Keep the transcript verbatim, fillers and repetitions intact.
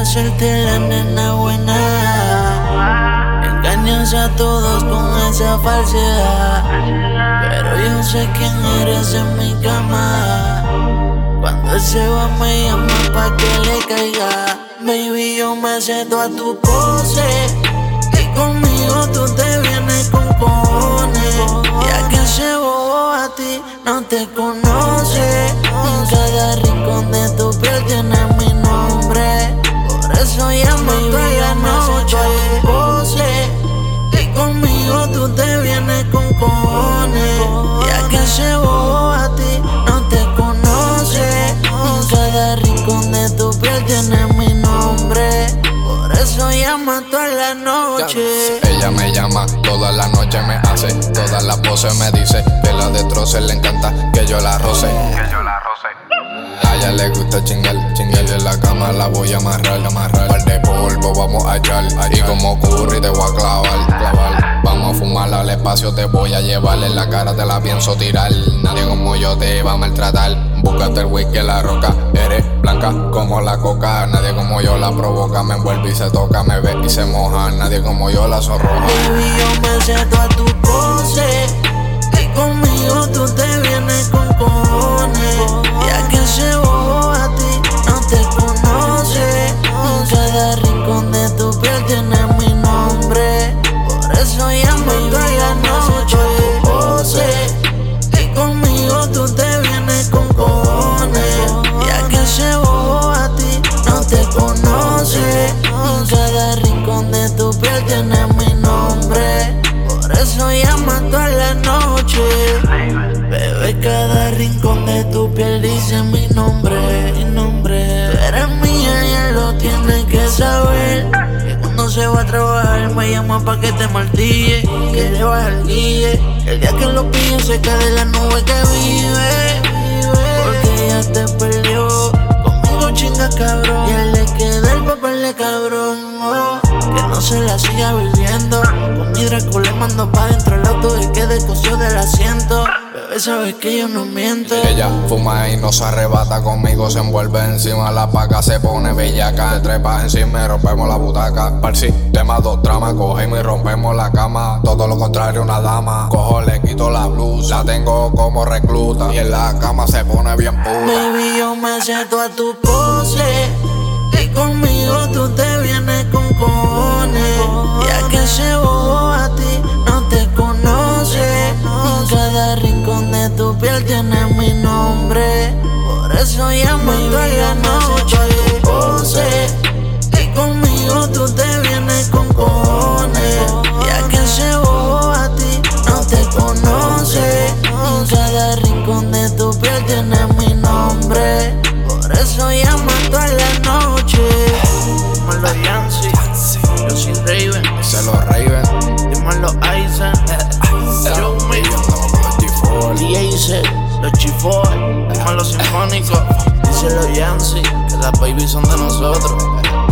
hacerte la nena buena. Engañas a todos con esa falsedad, pero yo sé quién eres en mi cama. Cuando él se va me llama pa' que le caiga. Baby, yo me cedo a tu pose, y conmigo tú te vienes con cojones. Ya que ese bobo a ti no te conoce, en cada rincón de tu piel tiene mi nombre. Por eso llamo toda la noche pose, y conmigo tú te vienes con cojones. Ya que ese bobo a ti no te conoce, en cada rincón de tu piel tiene mi nombre. Por eso llama toda la noche. Ella me llama toda la noche, me hace todas las poses, me dice que la destroce, le encanta que yo la roce. Que yo la roce. A ella le gusta chingar, chingar en la cama, la voy a amarrar, amarrar. Par de polvo vamos a echar, y como curry te voy a clavar, clavar. Vamos a fumar al espacio, te voy a llevar, en la cara te la pienso tirar. Nadie como yo te va a maltratar. Búscate el whisky, la roca, eres blanca como la coca. Nadie como yo la provoca, me envuelve y se toca, me ve y se moja. Nadie como yo la sonroja. Baby, yo me cedo a tu pose, y conmigo tú te vienes con cojones. Ya que ese bobo a ti no te conoce, en cada rincón de tu piel tiene mi nombre. Por eso llamo toda la noche pose, y conmigo tú te vienes con cojones. Ya que ese bobo a ti no te conoce, en cada rincón de tu piel tiene mi nombre. Por eso llama toda la noche. Bebé, cada rincón de tu piel dice mi nombre, mi nombre. Tú eres mía y él lo tiene que saber. Que cuando se va a trabajar me llama pa' que te martille, que le baje el guille. El día que lo pille se cae de la nube que vive, porque ella te perdió. Conmigo chinga cabrón, y a él le queda el papel de cabrón. Oh, que no se la siga viviendo. Con mi Draco le mando pa' dentro el auto y que descosió del asiento. Bebé, sabes que yo no miento. Ella fuma y no se arrebata, conmigo se envuelve encima, la paca se pone bellaca. Se trepa encima y rompemos la butaca. Par sistema, dos tramas, cogemos y rompemos la cama. Todo lo contrario, una dama. Cojo, le quito la blusa, la tengo como recluta, y en la cama se pone bien puta. Baby, yo me cedo a tu pose, y conmigo tú te vienes con cojones. Ya que ese bobo a ti no te conoce, en cada rincón de tu piel tiene mi nombre. Por eso llamo toda la noche pose, y conmigo tú te vienes con cojones. Ya que ese bobo a ti no te conoce, en cada rincón de tu piel tiene mi nombre. Por eso llama toda la noche. Dímelo Yancy, yo soy Raven. Se lo Raven. Dímelo Aizen, yo me D A Z, los Chifoy. Dímelo Sinfónico, díselo Yancy, que las babies son de nosotros.